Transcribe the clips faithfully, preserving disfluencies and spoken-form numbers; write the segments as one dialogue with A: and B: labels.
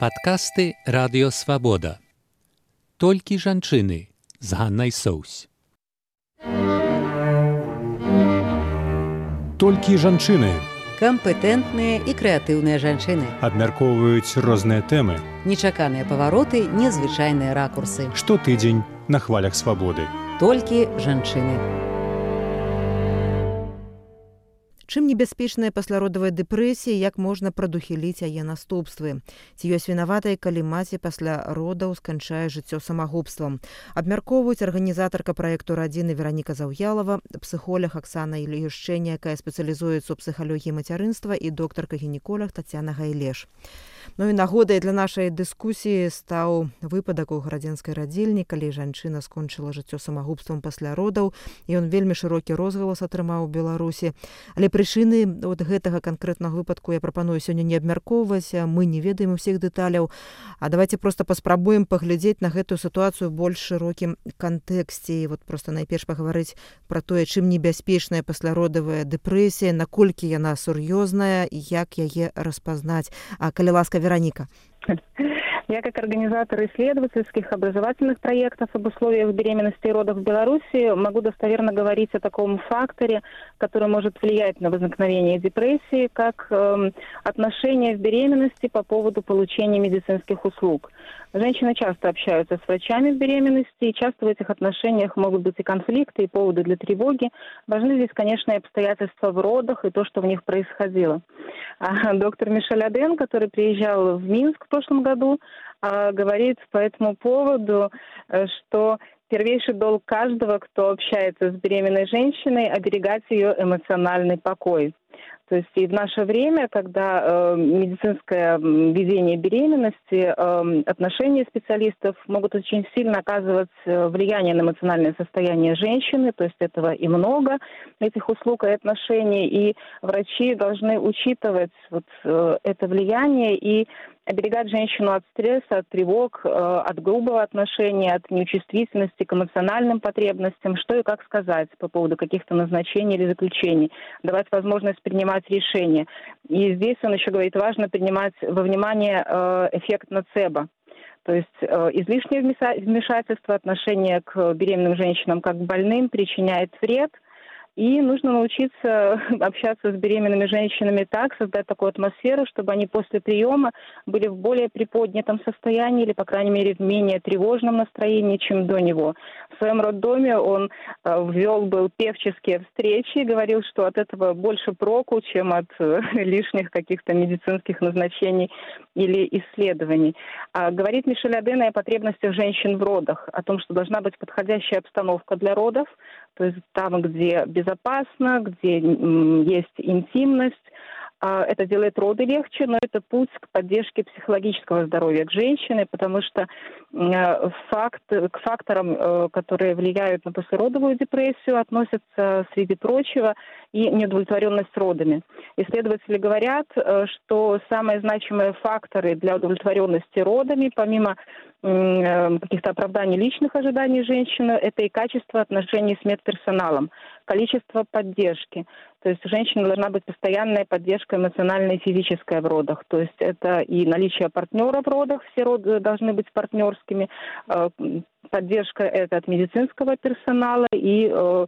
A: Падкасты Радыё Свабода. Толькі жанчыны з Ганнай Соўсь.
B: Толькі жанчыны.
C: Кампетэнтныя і крэатыўныя жанчыны.
B: Абмяркоўваюць розныя тэмы.
C: Нечаканыя павароты, незвычайныя ракурсы.
B: Штотыдзень на хвалях свабоды.
C: Толькі жанчыны.
D: Чым небяспечная пасляродавая дэпрэсія, як можна прадухіліць яе наступствы? Ці ёсць вінаватай, калі маці пасля родаў сканчае жыццё самагубствам? Абмяркоўваюць арганізатарка праекту радзіны Вераніка Заўялава, псіхолог Аксана Ільюшчэня, якая спецыялізуецца ў псіхалогіі мацярынства, і доктарка-гінеколог Тацяна Гайлеш. Ну і нагодай для нашай дыскусіі стаў выпадак у гарадзенскай радзільні, калі жанчына скончыла жыццё самагубствам пасля родаў, і ён вельмі шырокі розгалас атрымаў у Беларусі. Але прычыны от гэтага канкрэтнага выпадку я прапаную сёння не абмяркоўваць, мы не ведаем усіх дэталяў, а давайте проста паспрабуем паглядзець на гэтую сітуацыю ў больш шырокім кантэксце і вот проста найперш пагаварыць пра тое, чым небяспечная пасляродавая дэпрэсія, наколькі яна сур'ёзная і як яе распазнаць. А калі ласка, Вероника.
E: Я как организатор исследовательских образовательных проектов об условиях беременности и родов в Беларуси могу достоверно говорить о таком факторе, который может влиять на возникновение депрессии, как э, отношения в беременности по поводу получения медицинских услуг. Женщины часто общаются с врачами в беременности, и часто в этих отношениях могут быть и конфликты, и поводы для тревоги. Важны здесь, конечно, и обстоятельства в родах, и то, что в них происходило. А доктор Мишель Аден, который приезжал в Минск в прошлом году, говорит по этому поводу, что первейший долг каждого, кто общается с беременной женщиной, оберегать ее эмоциональный покой. То есть и в наше время, когда э, медицинское ведение беременности, э, отношения специалистов могут очень сильно оказывать влияние на эмоциональное состояние женщины, то есть этого и много, этих услуг и отношений, и врачи должны учитывать вот, э, это влияние и оберегать женщину от стресса, от тревог, э, от грубого отношения, от неучувствительности к эмоциональным потребностям, что и как сказать по поводу каких-то назначений или заключений, давать возможность принимать решения. И здесь он еще говорит, важно принимать во внимание э, эффект ноцебо. То есть э, излишнее вмешательство, отношение к беременным женщинам как к больным причиняет вред. И нужно научиться общаться с беременными женщинами так, создать такую атмосферу, чтобы они после приема были в более приподнятом состоянии или, по крайней мере, в менее тревожном настроении, чем до него. В своем роддоме он э, ввел был певческие встречи и говорил, что от этого больше проку, чем от э, лишних каких-то медицинских назначений или исследований. А говорит Мишель Аден о потребностях женщин в родах, о том, что должна быть подходящая обстановка для родов, то есть там, где безопасно, где есть интимность. Это делает роды легче, но это путь к поддержке психологического здоровья к женщине, потому что факт, к факторам, которые влияют на послеродовую депрессию, относятся, среди прочего, и неудовлетворенность родами. Исследователи говорят, что самые значимые факторы для удовлетворенности родами, помимо каких-то оправданий личных ожиданий женщины, это и качество отношений с медперсоналом, количество поддержки. То есть у женщины должна быть постоянная поддержка эмоциональная и физическая в родах. То есть это и наличие партнера в родах, все роды должны быть партнерскими, поддержка это от медицинского персонала и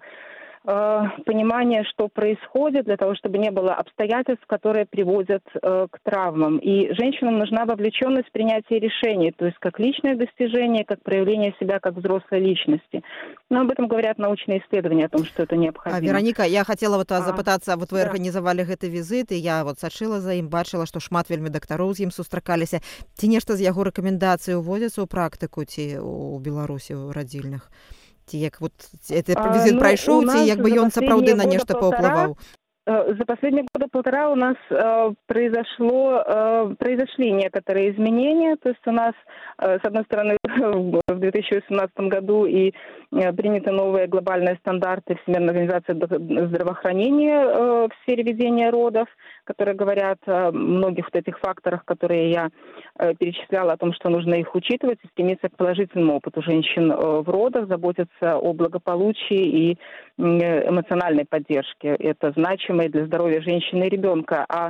E: понимание, что происходит, для того, чтобы не было обстоятельств, которые приводят э, к травмам. И женщинам нужна вовлеченность в принятие решений, то есть как личное достижение, как проявление себя как взрослой личности. Но об этом говорят научные исследования, о том, что это необходимо.
D: А, Вероника, я хотела вот запытацца,
E: а,
D: вот вы
E: да.
D: арганізавалі гэты візіт, і я вот сачыла за ім, бачыла, што шмат вельмі дактароў з ім сустракаліся. Ці нешта з яго рэкамендацый уводзіцца ў практыку, ці ў Беларусі, ў радзільнях? Ці як вот этот візит а, ну, прайшоў, ці як бы ён сапраўды на нешта паўплываў?
E: За последние года полтора у нас э, произошло, э, произошли некоторые изменения. То есть у нас, э, с одной стороны, в две тысячи восемнадцатом году и э, приняты новые глобальные стандарты Всемирной организации здравоохранения э, в сфере ведения родов, которые говорят о многих вот этих факторах, которые я э, перечисляла, о том, что нужно их учитывать и стремиться к положительному опыту женщин э, в родах, заботиться о благополучии и э, эмоциональной поддержке. Это значимо для здоровья женщины и ребенка. А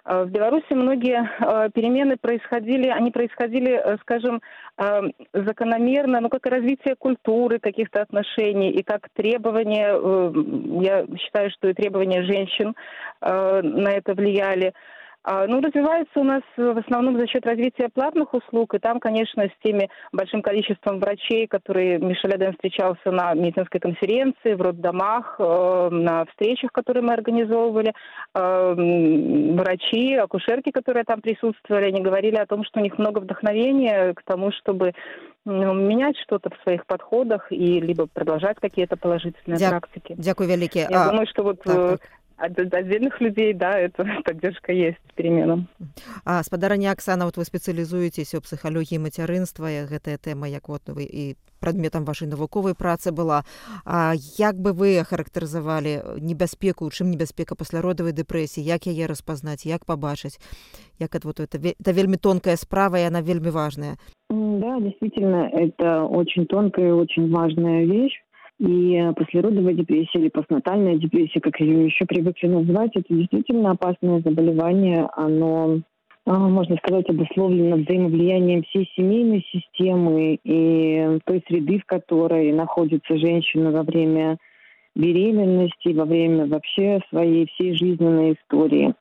E: В Беларуси многие перемены происходили, они происходили, скажем, закономерно, ну, как и развитие культуры каких-то отношений, и как требования, я считаю, что и требования женщин на это влияли. Ну, развивается у нас в основном за счет развития платных услуг, и там, конечно, с теми большим количеством врачей, которые Мишель Аден встречался на медицинской конференции, в роддомах, на встречах, которые мы организовывали, врачи, акушерки, которые там присутствовали, они говорили о том, что у них много вдохновения к тому, чтобы ну, менять что-то в своих подходах и либо продолжать какие-то положительные
D: Дя...
E: практики.
D: Дякую великие.
E: Я
D: а...
E: думаю, что вот...
D: Так, так.
E: От отдельных людей, да, эта поддержка есть переменам.
D: А спадарня Оксана, вот вы спецыялізуецеся ў псіхалогіі мацярынства, гэтая тэма як вот вы і прадметам вашай навуковай працы была. А як бы вы ахарактарызавалі небяспеку, у чым небяспека пасляродавай дэпрэсіі, як яе распазнаць, як пабачыць? Як это вот это, это вельмі тонкая справа, и она вельмі важная.
F: Да, действительно, это очень тонкая и очень важная вещь. И послеродовая депрессия или постнатальная депрессия, как ее еще привыкли называть, это действительно опасное заболевание. Оно, можно сказать, обусловлено взаимовлиянием всей семейной системы и той среды, в которой находится женщина во время беременности, во время вообще своей всей жизненной истории.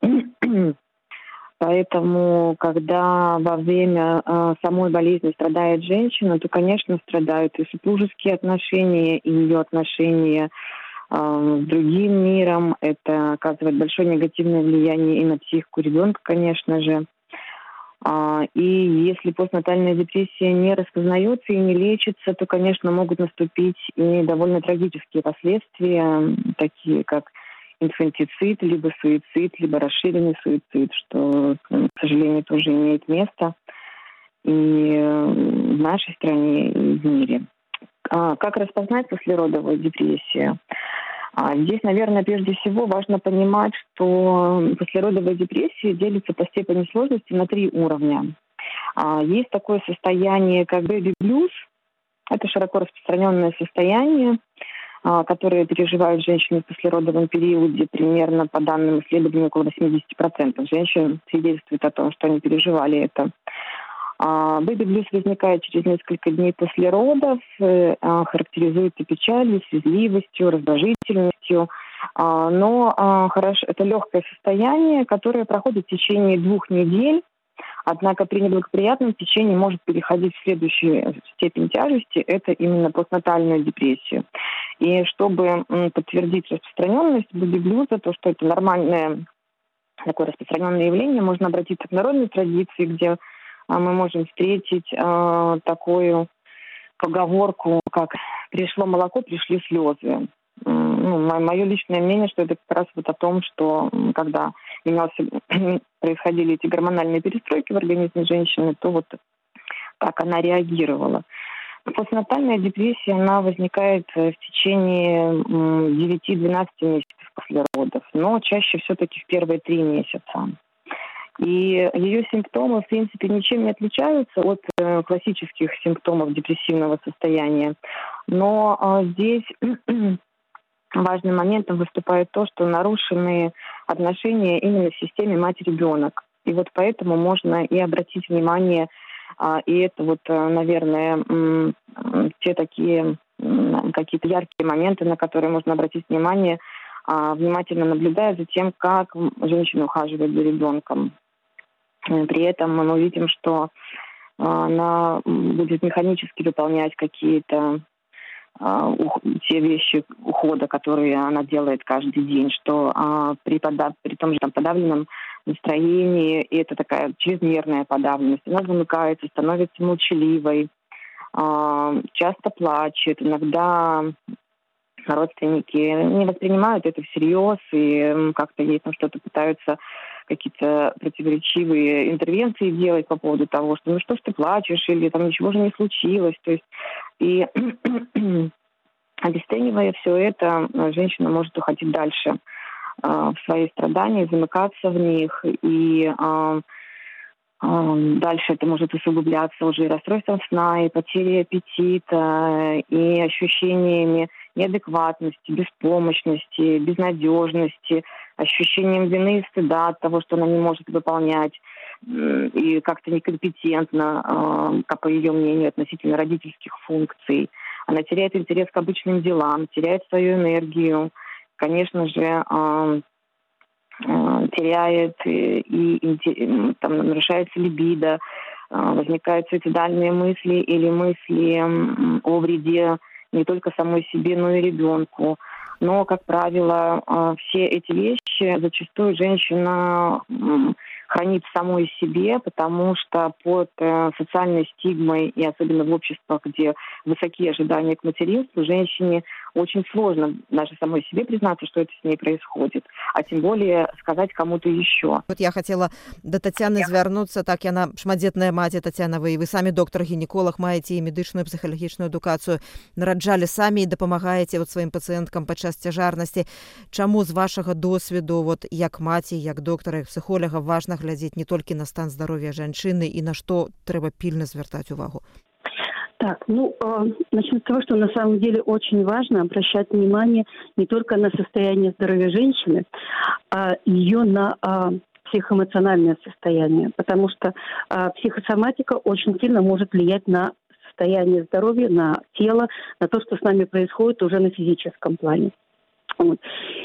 F: Поэтому, когда во время э, самой болезни страдает женщина, то, конечно, страдают и супружеские отношения, и ее отношения э, с другим миром. Это оказывает большое негативное влияние и на психику ребенка, конечно же. А, и если постнатальная депрессия не распознается и не лечится, то, конечно, могут наступить и довольно трагические последствия, такие как инфантицид, либо суицид, либо расширенный суицид, что, к сожалению, тоже имеет место и в нашей стране, и в мире. А как распознать послеродовую депрессию? А здесь, наверное, прежде всего важно понимать, что послеродовая депрессия делится по степени сложности на три уровня. А есть такое состояние, как baby blues. Это широко распространенное состояние, которые переживают женщины в послеродовом периоде. Примерно, по данным исследований, около восемьдесят процентов женщин свидетельствует о том, что они переживали это. Бэби-блюз возникает через несколько дней после родов, характеризуется печалью, слезливостью, раздражительностью. Но хорошо, это легкое состояние, которое проходит в течение двух недель. Однако при неблагоприятном течении может переходить в следующую степень тяжести, это именно постнатальную депрессию. И чтобы подтвердить распространенность бэби-блюза, то, что это нормальное такое распространенное явление, можно обратиться к народной традиции, где мы можем встретить э, такую поговорку, как «пришло молоко, пришли слезы». Ну, мое личное мнение, что это как раз вот о том, что когда менялся, происходили эти гормональные перестройки в организме женщины, то вот как она реагировала. Постнатальная депрессия, она возникает в течение девяти-двенадцати месяцев после родов, но чаще все-таки в первые три месяца. И ее симптомы, в принципе, ничем не отличаются от классических симптомов депрессивного состояния. Но здесь важным моментом выступает то, что нарушены отношения именно в системе мать-ребенок. И вот поэтому можно и обратить внимание, и это вот, наверное, те такие какие-то яркие моменты, на которые можно обратить внимание, внимательно наблюдая за тем, как женщина ухаживает за ребенком. При этом мы увидим, что она будет механически выполнять какие-то те вещи ухода, которые она делает каждый день, что а, при, подав... при том же там, подавленном настроении, и это такая чрезмерная подавленность, она замыкается, становится молчаливой, а, часто плачет, иногда родственники не воспринимают это всерьез и как-то ей там что-то пытаются какие-то противоречивые интервенции делать по поводу того, что ну что ж ты плачешь, или там ничего же не случилось. То есть и обесценивая все это, женщина может уходить дальше э, в свои страдания, замыкаться в них, и э, э, дальше это может усугубляться уже и расстройством сна, и потерей аппетита, и ощущениями неадекватности, беспомощности, безнадежности, ощущением вины и стыда от того, что она не может выполнять, и как-то некомпетентна, как по ее мнению, относительно родительских функций. Она теряет интерес к обычным делам, теряет свою энергию, конечно же, теряет и, и там, нарушается либидо, возникают суицидальные мысли или мысли о вреде не только самой себе, но и ребенку. Но, как правило, все эти вещи зачастую женщина хранит в самой себе, потому что под социальной стигмой, и особенно в обществах, где высокие ожидания к материнству, женщине очень сложно даже самой себе признаться, что это с ней происходит, а тем более сказать кому-то еще.
D: Вот я хотела до Тацяны звярнуцца, так яна шматдзетная маці. Тацяна, вы вы самі доктар-гінеколог, маеце і медычную псіхалагічную адукацыю, нараджалі самі і дапамагаеце вот сваім пацыенткам падчас цяжарнасці. Чаму з вашага досведу, вот як маці, як доктара, як псіхолога, важна глядзець не толькі на стан здароўя жанчыны і на што трэба пільна звяртаць увагу?
G: Так, ну, начну с того, что на самом деле очень важно обращать внимание не только на состояние здоровья женщины, а ее на а, психоэмоциональное состояние, потому что а, психосоматика очень сильно может влиять на состояние здоровья, на тело, на то, что с нами происходит уже на физическом плане. Вот.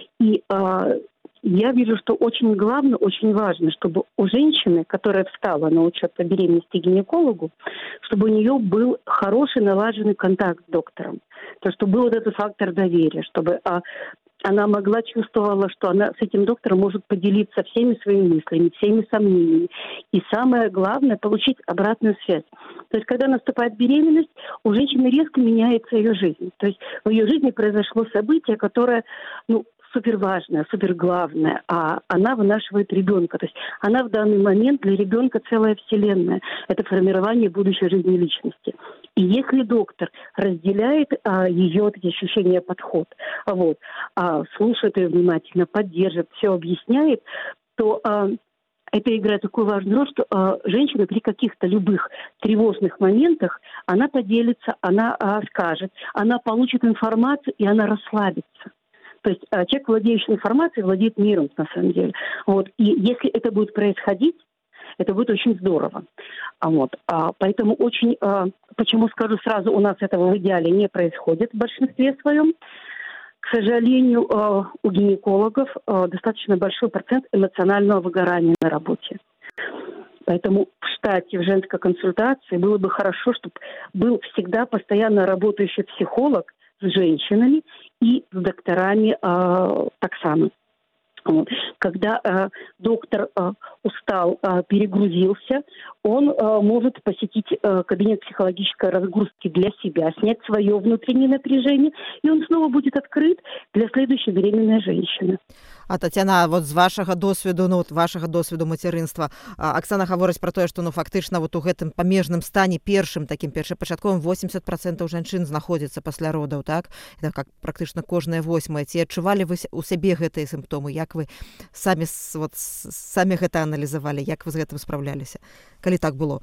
G: И а, я вижу, что очень главное, очень важно, чтобы у женщины, которая встала на учет по беременности гинекологу, чтобы у нее был хороший налаженный контакт с доктором. То, чтобы был вот этот фактор доверия, чтобы а, она могла чувствовала, что она с этим доктором может поделиться всеми своими мыслями, всеми сомнениями. И самое главное, получить обратную связь. То есть, когда наступает беременность, у женщины резко меняется ее жизнь. То есть, в ее жизни произошло событие, которое, ну, супер важная, супер главная, а она вынашивает ребенка. То есть она в данный момент для ребенка целая вселенная. Это формирование будущей жизни личности. И если доктор разделяет а, ее вот эти ощущения, подход, вот, а, слушает ее внимательно, поддерживает, все объясняет, то а, это играет такую важную роль, что а, женщина при каких-то любых тревожных моментах, она поделится, она а, скажет, она получит информацию, и она расслабится. То есть а, человек, владеющий информацией, владеет миром, на самом деле. Вот. И если это будет происходить, это будет очень здорово. А вот. А, поэтому очень, а, почему скажу сразу, у нас этого в идеале не происходит в большинстве своем. К сожалению, а, у гинекологов а, достаточно большой процент эмоционального выгорания на работе. Поэтому в штате, в женской консультации было бы хорошо, чтобы был всегда постоянно работающий психолог с женщинами и с докторами э, так само. Вот. Когда э, доктор э, устал, э, перегрузился, он э, может посетить э, кабинет психологической разгрузки для себя, снять свое внутреннее напряжение, и он снова будет открыт для следующей беременной женщины.
D: А Тацяна, вот з вашага досведу, ну вот вашага досведу мацярынства, Аксана гаворыць пра тое, што ну фактычна вот у гэтым памежным стане першым такім першапачатковым восемьдесят процентов жанчын знаходзіцца пасля родаў, так? Это как практычна кожная восьмая. Ці адчувалі вы у сябе гэтыя сімптомы? Як вы самі вот самі гэта аналізавалі? Як вы з гэтым спраўляліся? Калі так было?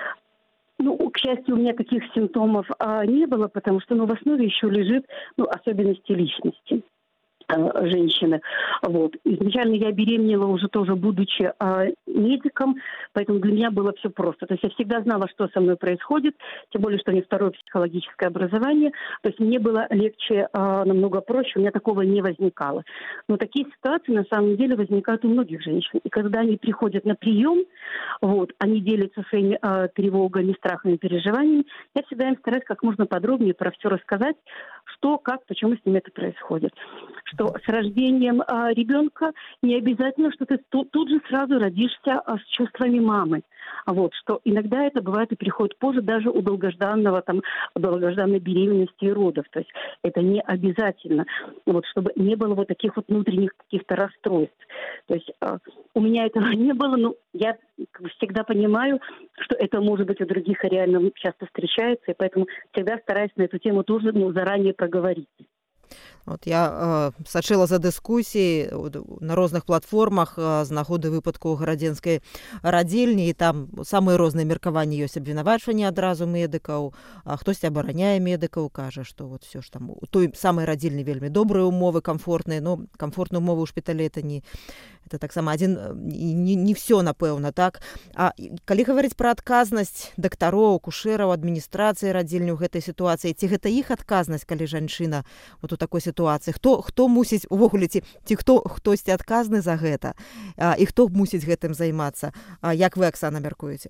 G: Ну, к счастью, у меня таких симптомов а, не было, потому что ну, в основе еще лежит ну, особенности личности женщины. Вот. Изначально я беременела уже тоже будучи а, медиком, поэтому для меня было все просто. То есть я всегда знала, что со мной происходит, тем более, что у меня второе психологическое образование. То есть мне было легче, а, намного проще, у меня такого не возникало. Но такие ситуации на самом деле возникают у многих женщин. И когда они приходят на прием, вот, они делятся своими а, тревогами, страхами, переживаниями, я всегда им стараюсь как можно подробнее про все рассказать, что, как, почему с ними это происходит. Что с рождением а, ребенка не обязательно, что ты тут, тут же сразу родишься а, с чувствами мамы. Вот, что иногда это бывает и приходит позже, даже у долгожданного, там, у долгожданной беременности и родов. То есть это не обязательно, вот, чтобы не было вот таких вот внутренних каких-то расстройств. То есть а, у меня этого не было, но я как бы всегда понимаю, что это может быть у других и реально часто встречается, и поэтому всегда стараюсь на эту тему тоже ну, заранее проговорить.
D: От я э, сачыла за дыскусіі на розных платформах э, з нагоды выпадку гарадзенскай радзільні, і там самыя розныя меркаванні ёсць, абвінавачванні адразу медыкаў, а хтосьці абараняе медыкаў, кажа, што вот все ж там у той самай радзільні вельмі добрыя умовы, камфортныя, но камфортныя умовы ў шпіталі это не это таксама адзін не, не все, напэўна, так. А калі гаварыць пра адказнасць дактароў, акушэраў, адміністрацыі радзільні ў гэтай сітуацыі, ці гэта іх адказнасць, калі жанчына вот у такой сітуацыі, хто хто мусіць увогуле ці ці хто хтосьці адказны за гэта, а, і хто мусіць гэтым займацца? А, як вы, Оксана, мяркуеце?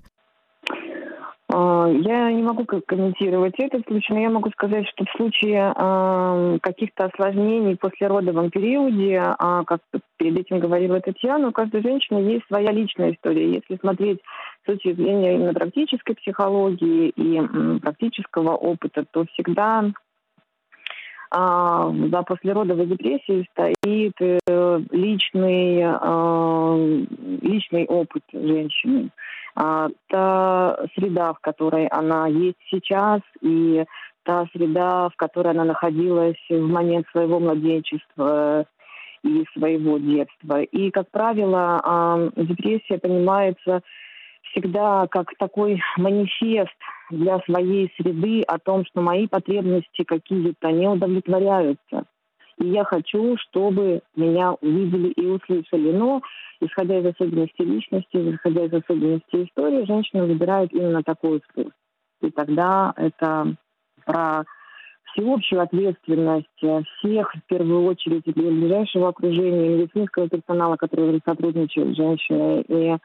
F: Я не могу комментировать этот случай, но я могу сказать, что в случае э, каких-то осложнений в послеродовом периоде, э, как перед этим говорила Татьяна, у каждой женщины есть своя личная история. Если смотреть с точки зрения именно практической психологии и э, практического опыта, то всегда э, за послеродовой депрессией стоит э, личный, э, личный опыт женщины. Та среда, в которой она есть сейчас, и та среда, в которой она находилась в момент своего младенчества и своего детства. И, как правило, депрессия понимается всегда как такой манифест для своей среды о том, что мои потребности какие-то не удовлетворяются. И я хочу, чтобы меня увидели и услышали. Но, исходя из особенностей личности, исходя из особенностей истории, женщина выбирает именно такой способ. И тогда это про всеобщую ответственность всех, в первую очередь, для ближайшего окружения, медицинского персонала, который сотрудничает с женщиной, и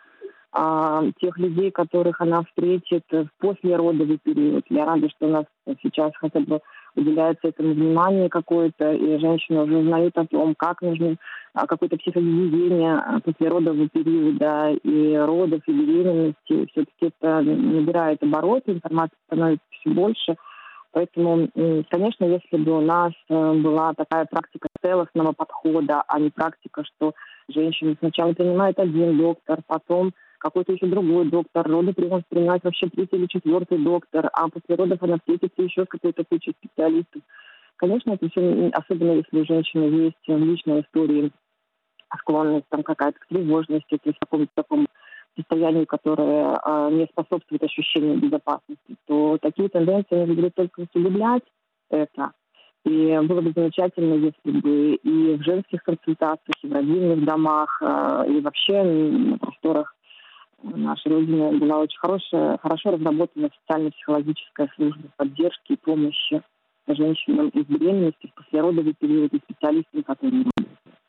F: а, тех людей, которых она встретит в послеродовый период. Я рада, что у нас сейчас хотя бы уделяется этому внимание какое-то, и женщины уже узнают о том, как нужно какое-то психогигиене послеродового периода и родов, и беременности. Все-таки это набирает обороты, информации становится все больше. Поэтому, конечно, если бы у нас была такая практика целостного подхода, а не практика, что женщина сначала принимает один доктор, потом какой-то еще другой доктор, роды может принимать вообще третий или четвертый доктор, а после родов она встретится еще с какой-то кучей специалистов. Конечно, это все, особенно если у женщины есть в личной истории склонность там какая-то к тревожности, то есть в каком-то таком состоянии, которое а, не способствует ощущению безопасности, то такие тенденции будут только усугублять это. И было бы замечательно, если бы и в женских консультациях, и в родильных домах, а, и вообще на просторах нашей Родины была очень хорошая, хорошо разработана социально-психологическая служба поддержки и помощи женщинам из беременности, в послеродовый период, и специалистам, которые работают.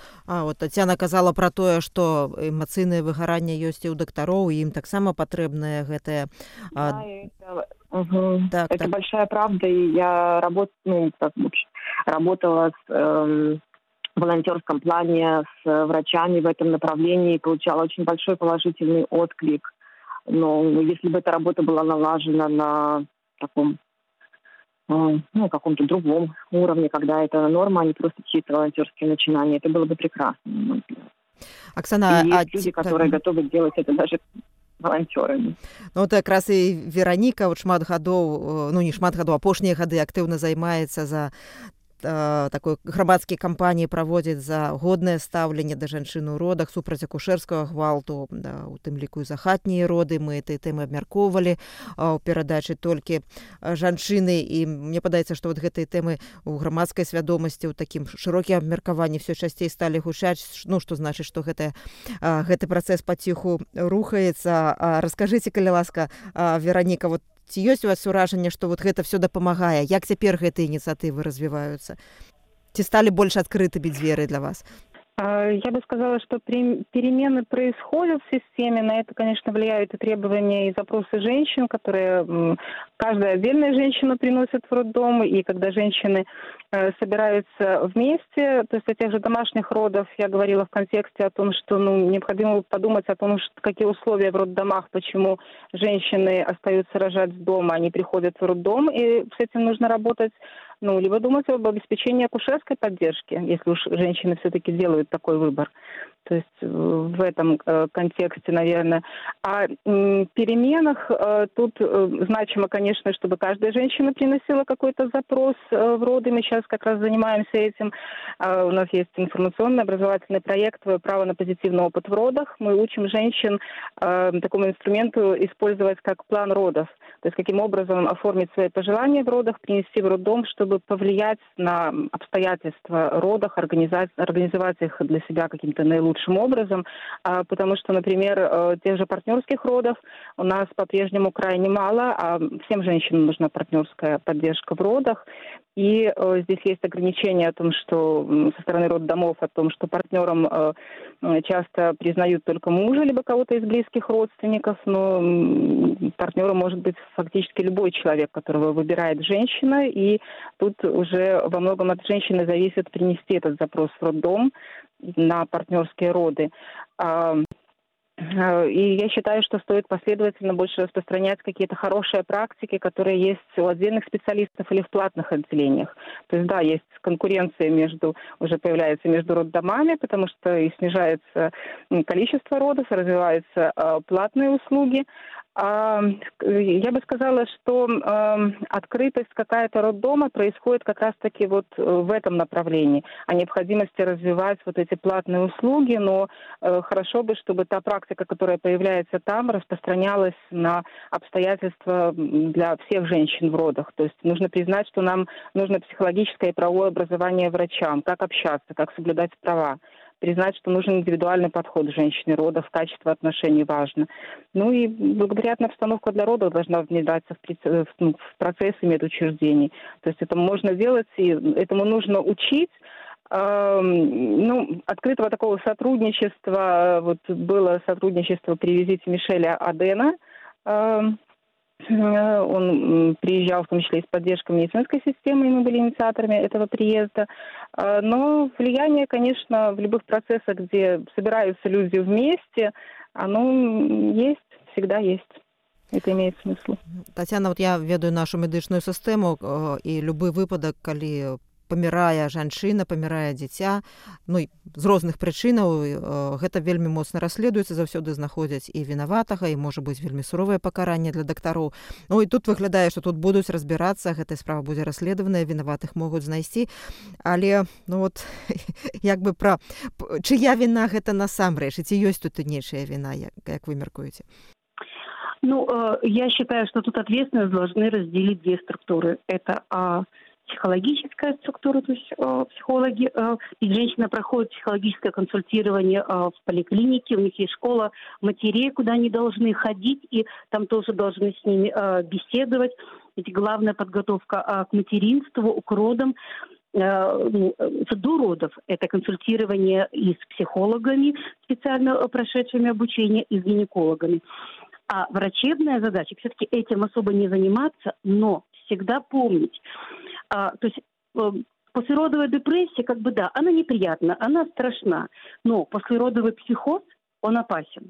D: А вот Татьяна казала про тое, што эмацыйнае выгаранне ёсць і ў дактароў, і ім таксама патрэбная гэтая...
F: Да, это, угу.
D: так,
F: это
D: так.
F: большая правда, и я работ, ну, как, в общем, работала с, эм, в волонтерском плане с врачами в этом направлении, получала очень большой положительный отклик. Но если бы эта работа была налажена на таком, ну, каком-то другом уровне, когда это норма, а не просто какие-то волонтерские начинания, это было бы прекрасно.
D: Оксана,
F: и есть
D: а
F: люди, которые так... готовы делать это даже волонтерами.
D: Ну, вот якраз і Вераніка вот шмат гадоў, ну не шмат гадоў, апошнія гады актыўна займаецца за такой грамадскія кампаніі, праводзіць за годнае стаўленне да жанчын у родах, супраць акушэрскага гвалту, да, у тым ліку і за хатнія роды. Мы этой тэмы абмяркоўвалі у перадачы толькі жанчыны, і мне падаецца, што вот гэтай тэмы у грамадскай свядомасці, у такім шырокім абмеркаванні ўсё часцей сталі гучаць, ну, што значыць, што гэта, гэты працэс паціху рухаецца. Раскажыце, калі ласка, Вераніка, вот ці ёсць у вас уражанне, што вот гэта все дапамагае? Як цяпер гэтыя ініцыятывы развіваюцца? Ці сталі больш адкрытымі дзверы для вас?
E: Я бы сказала, что перемены происходят в системе. На это, конечно, влияют и требования, и запросы женщин, которые каждая отдельная женщина приносит в роддом. И когда женщины собираются вместе, то есть о тех же домашних родах, я говорила в контексте о том, что ну, необходимо подумать о том, что, какие условия в роддомах, почему женщины остаются рожать дома, они приходят в роддом, и с этим нужно работать. Ну, либо думать об обеспечении акушерской поддержки, если уж женщины все-таки делают такой выбор. То есть в этом контексте, наверное. А в переменах тут значимо, конечно, чтобы каждая женщина приносила какой-то запрос в роды. Мы сейчас как раз занимаемся этим. У нас есть информационный образовательный проект «Право на позитивный опыт в родах». Мы учим женщин такому инструменту использовать как план родов. То есть каким образом оформить свои пожелания в родах, принести в роддом, чтобы повлиять на обстоятельства родов, организовать, организовать их для себя каким-то наилучшим образом. Потому что, например, тех же партнерских родов у нас по-прежнему крайне мало, а всем женщинам нужна партнерская поддержка в родах. И э, здесь есть ограничения о том, что со стороны роддомов, о том, что партнером э, часто признают только мужа, либо кого-то из близких родственников, но э, партнером может быть фактически любой человек, которого выбирает женщина, и тут уже во многом от женщины зависит принести этот запрос в роддом на партнерские роды. И я считаю, что стоит последовательно больше распространять какие-то хорошие практики, которые есть у отдельных специалистов или в платных отделениях. То есть, да, есть конкуренция между, уже появляется между роддомами, потому что и снижается количество родов, развиваются э, платные услуги. А, я бы сказала, что э, открытость какая-то роддома происходит как раз-таки вот в этом направлении, о необходимости развивать вот эти платные услуги, но э, хорошо бы, чтобы та практика, которая появляется там, распространялась на обстоятельства для всех женщин в родах. То есть нужно признать, что нам нужно психологическое и правовое образование врачам, как общаться, как соблюдать права. Признать, что нужен индивидуальный подход к женщине родов, качество отношений важно. Ну и благоприятная обстановка для родов должна внедряться в, в процессы медучреждений. То есть это можно делать, и этому нужно учить. Ну, открытого такого сотрудничества, вот было сотрудничество при визите Мишеля Адена. Он приезжал в том числе и с поддержкой медицинской системы, и мы были инициаторами этого приезда. Но влияние, конечно, в любых процессах, где собираются люди вместе, оно есть, всегда есть. Это имеет смысл.
D: Тацяна, вот я ведаю нашу медычную сістэму, і любы выпадак, калі памірае жанчына, памірае дзіця, ну і з розных прычынаў гэта вельмі моцна расследуецца, заўсёды знаходзяць і вінаватага, і можа быць вельмі суровае пакаранне для дактароў. Ну і тут выглядае, што тут будуць разбірацца, гэтая справа будзе расследаваная, вінаватых могуць знайсці, але ну вот як бы пра чыя віна гэта насамрэч, і ці ёсць тут нечая віна, як, як вы мяркуеце?
G: Ну, я считаю, что тут ответственность должны разделить две структуры. Это психологическая структура, то есть э, психологи, э, и женщина проходит психологическое консультирование э, в поликлинике, у них есть школа матерей, куда они должны ходить, и там тоже должны с ними э, беседовать. Ведь главная подготовка э, к материнству, к родам, э, ну, до родов, это консультирование и с психологами, специально прошедшими обучение, и с гинекологами. А врачебная задача все-таки этим особо не заниматься, но всегда помнить. А, то есть э, послеродовая депрессия, как бы да, она неприятна, она страшна, но послеродовый психоз, он опасен.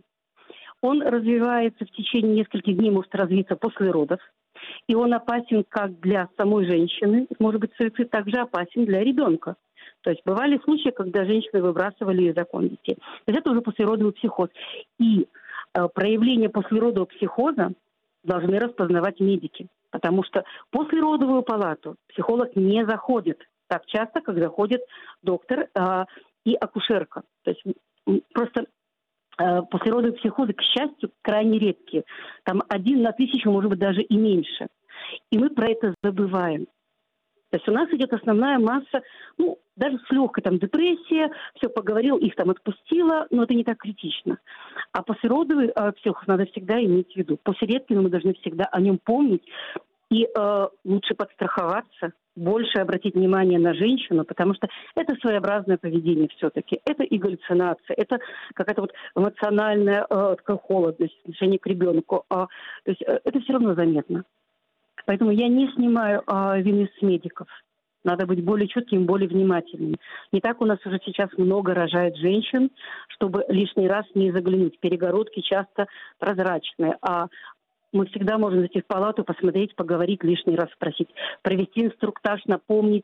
G: Он развивается в течение нескольких дней, может развиться после родов, и он опасен как для самой женщины, может быть, суицид также опасен для ребенка. То есть бывали случаи, когда женщины выбрасывали из окон детей. То есть это уже послеродовый психоз. И э, проявление послеродового психоза должны распознавать медики. Потому что в послеродовую палату психолог не заходит так часто, как заходит доктор э, и акушерка. То есть просто э, послеродовые психозы, к счастью, крайне редкие. Там один на тысячу, может быть, даже и меньше. И мы про это забываем. То есть у нас идет основная масса, ну, даже с легкой там депрессия, все поговорил, их там отпустило, но это не так критично. А послеродовый э, психоз надо всегда иметь в виду. После редкого мы должны всегда о нем помнить и э, лучше подстраховаться, больше обратить внимание на женщину, потому что это своеобразное поведение все-таки. Это и галлюцинация, это какая-то вот эмоциональная э, такая холодность, отношение к ребенку. Э, то есть э, это все равно заметно. Поэтому я не снимаю э, вины с медиков. Надо быть более чутким, более внимательным. Не так у нас уже сейчас много рожает женщин, чтобы лишний раз не заглянуть. Перегородки часто прозрачные, а мы всегда можем зайти в палату, посмотреть, поговорить, лишний раз спросить, провести инструктаж, напомнить,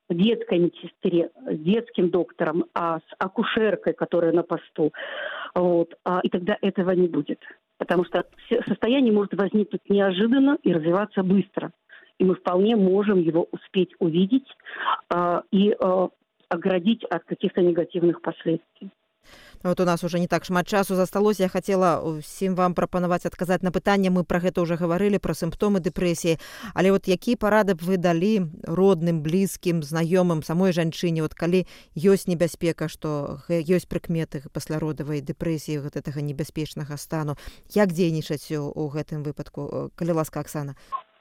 G: детской медсестре, с детским доктором, а с акушеркой, которая на посту. Вот. А, и тогда этого не будет. Потому что состояние может возникнуть неожиданно и развиваться быстро. И мы вполне можем его успеть увидеть а, и а, оградить от каких-то негативных последствий.
D: Вот у нас уже не так шмат часу засталося. Я хотела всім вам прапанаваць адказаць на пытанне. Мы пра гэта ўжо гаварылі, пра сімптомы дэпрэсіі. Але вот якія парады б вы далі родным, блізкім, знаёмым, самой жанчыне, вот калі ёсць небяспека, што ёсць прыкметы пасляродавай дэпрэсіі, гэтага небяспечнага стану, як дзейнічаць у гэтым выпадку? Калі ласка, Оксана.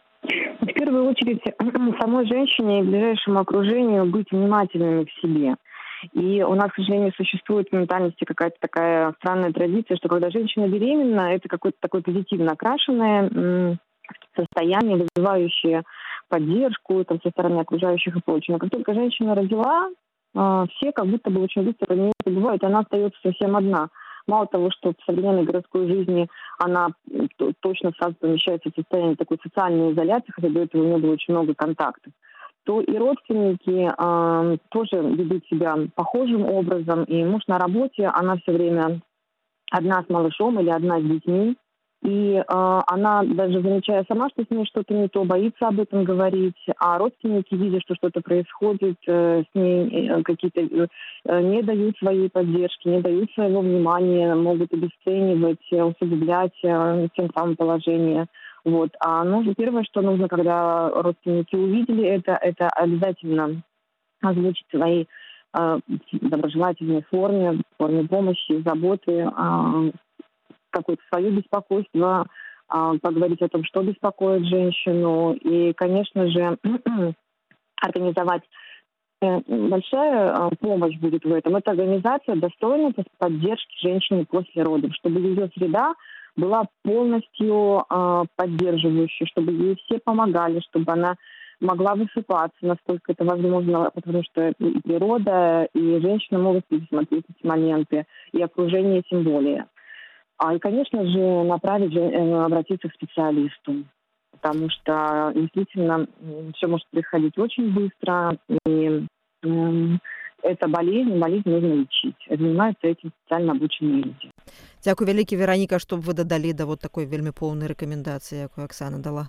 F: В первую очередь, самой женщине и ближайшему окружению быть внимательными к себе. И у нас, к сожалению, существует в ментальности какая-то такая странная традиция, что когда женщина беременна, это какое-то такое позитивно окрашенное состояние, вызывающее поддержку там, со стороны окружающих и прочее. Но как только женщина родила, все как будто бы очень быстро про нее забывают, и она остается совсем одна. Мало того, что в современной городской жизни она точно сразу помещается в состояние такой социальной изоляции, хотя до этого у нее было очень много контактов, то и родственники э, тоже ведут себя похожим образом. И муж на работе, она все время одна с малышом или одна с детьми. И э, она, даже замечая сама, что с ней что-то не то, боится об этом говорить. А родственники, видя, что что-то происходит э, с ней, э, какие-то э, не дают своей поддержки, не дают своего внимания, могут обесценивать, усугублять э, тем самым положение. Вот. А нужно, первое, что нужно, когда родственники увидели это, это обязательно озвучить свои э, доброжелательные формы, формы помощи, заботы, э, какое-то свое беспокойство, э, поговорить о том, что беспокоит женщину. И, конечно же, организовать э, большая э, помощь будет в этом. Это организация достойной поддержки женщины после родов, чтобы ее среда была полностью э, поддерживающей, чтобы ей все помогали, чтобы она могла высыпаться, насколько это возможно, потому что и природа, и женщины могут пересмотреть эти моменты, и окружение тем более. А, и, конечно же, направить, э, обратиться к специалисту, потому что действительно все может происходить очень быстро, и э, это болезнь, болезнь нужно лечить. Занимаются этим специально обученные люди.
D: Дякую вялікі, Вероніка, што вы дадалі да вот такой вельмі поўнай рэкамендацыі, якую Оксана дала.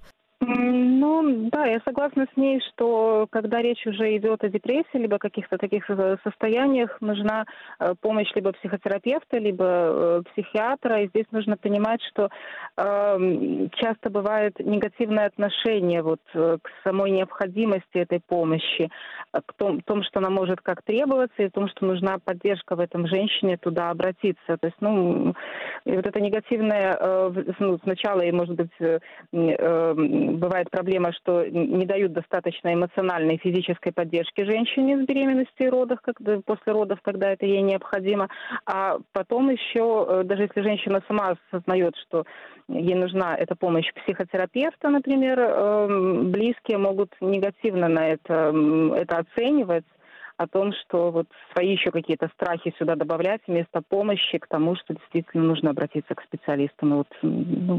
E: Ну, да, я согласна с ней, что когда речь уже идет о депрессии, либо каких-то таких состояниях, нужна помощь либо психотерапевта, либо психиатра. И здесь нужно понимать, что э, часто бывает негативное отношение вот, к самой необходимости этой помощи, к том, том, что она может как требоваться, и в том, что нужна поддержка в этом женщине туда обратиться. То есть, ну, и вот это негативное э, ну, сначала, и, может быть, э, э, бывает проблема, что не дают достаточно эмоциональной и физической поддержки женщине в беременности и родах, когда, после родов, когда это ей необходимо. А потом еще, даже если женщина сама осознает, что ей нужна эта помощь психотерапевта, например, близкие могут негативно на это, это оценивать, о том, что вот свои еще какие-то страхи сюда добавлять вместо помощи к тому, что действительно нужно обратиться к специалистам. И вот, ну,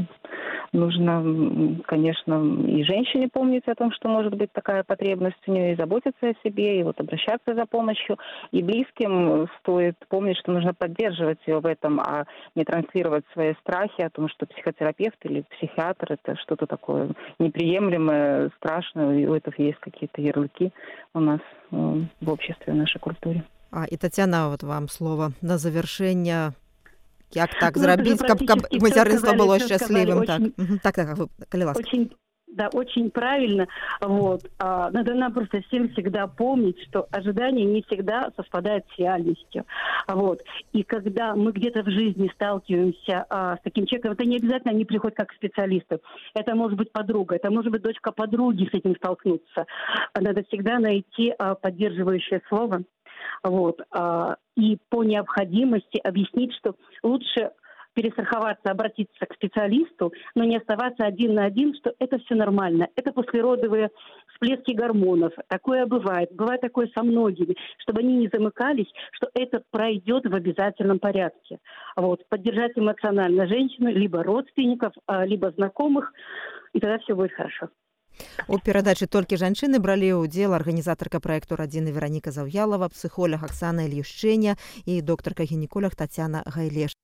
E: нужно, конечно, и женщине помнить о том, что может быть такая потребность у нее, и заботиться о себе, и вот обращаться за помощью. И близким стоит помнить, что нужно поддерживать ее в этом, а не транслировать свои страхи о том, что психотерапевт или психиатр – это что-то такое неприемлемое, страшное, и у этого есть какие-то ярлыки у нас в обществе, в нашей культуре.
D: А, і Тетяна, от вам слово на завершення. Як так ну, зробити, каб, каб материнство було щасливим? Так, очень, так, так, коли ласка.
G: Очень, да, очень правильно. Вот. А, надо нам просто всем всегда помнить, что ожидания не всегда совпадают с реальностью. Вот. И когда мы где-то в жизни сталкиваемся а, с таким человеком, это не обязательно они приходят как к специалисту. Это может быть подруга, это может быть дочка подруги с этим столкнуться. Надо всегда найти а, поддерживающее слово. Вот. А, и по необходимости объяснить, что лучше перестраховаться, обратиться к специалисту, но не оставаться один на один, что это все нормально. Это послеродовые всплески гормонов. Такое бывает. Бывает такое со многими. Чтобы они не замыкались, что это пройдет в обязательном порядке. Вот. Поддержать эмоционально женщину, либо родственников, либо знакомых, и тогда все будет хорошо.
D: У перадачы «Толькі жанчыны» бралі ўдзел арганізатарка праекту «Радзіны» Вераніка Заўялава, псіхолог Аксана Ільюшчэня і доктарка-гінеколог Тацяна Гайлеш.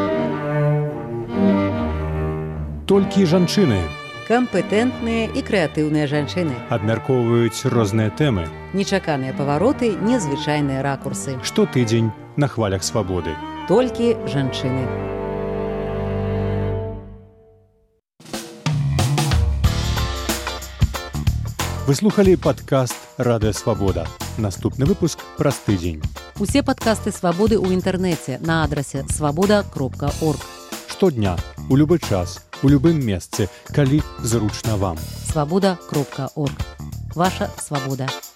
B: Толькі жанчыны
C: Кампетэнтныя і крэатыўныя жанчыны.
B: абмяркоўваюць розныя тэмы.
C: Нечаканыя павароты, незвычайныя ракурсы.
B: Штотыдзень на хвалях свабоды.
C: Толькі жанчыны.
B: Вы слухалі падкаст «Радыё Свабода». Наступны выпуск праз тыдзень.
C: Усе падкасты «Свабоды» ў інтэрнэце на адрасе свабода кропка орг.
B: Штодня, у любы час, у любым месцы, калі зручна вам.
C: свабода кропка орг. Ваша свабода.